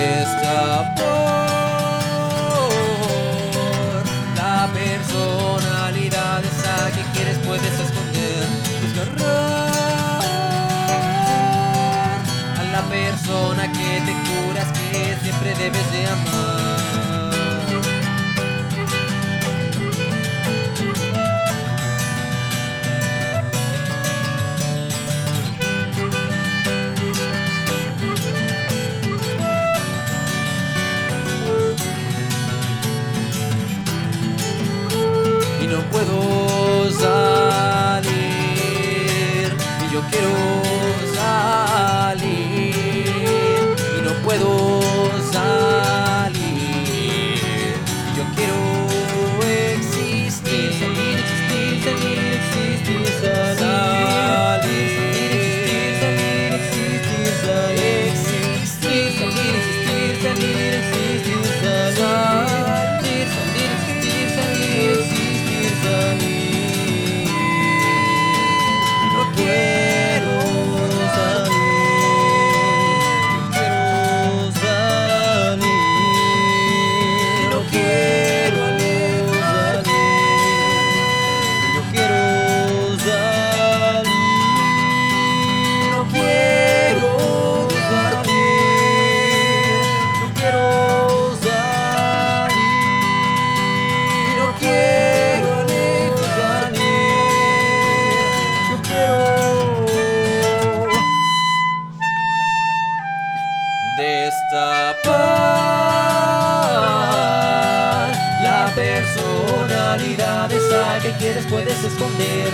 Destapar la personalidad esa que quieres, puedes esconder. Desgarrar a la persona que te juras que siempre debes de amar. No puedo salir y yo quiero salir y no puedo salir y yo quiero existir, salir, existir, salir, existir, salir, salir, existir, salir, existir, salir, existir, salir, existir, salir, salir, existir, salir, existir. No quiero salir, no quiero salir, no quiero salir, no quiero salir, no quiero salir, no quiero destapar la personalidad esa que quieres, puedes esconder.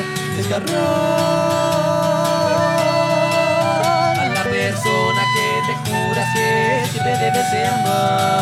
Desgarrar a la persona que te juras que siempre debes de amar.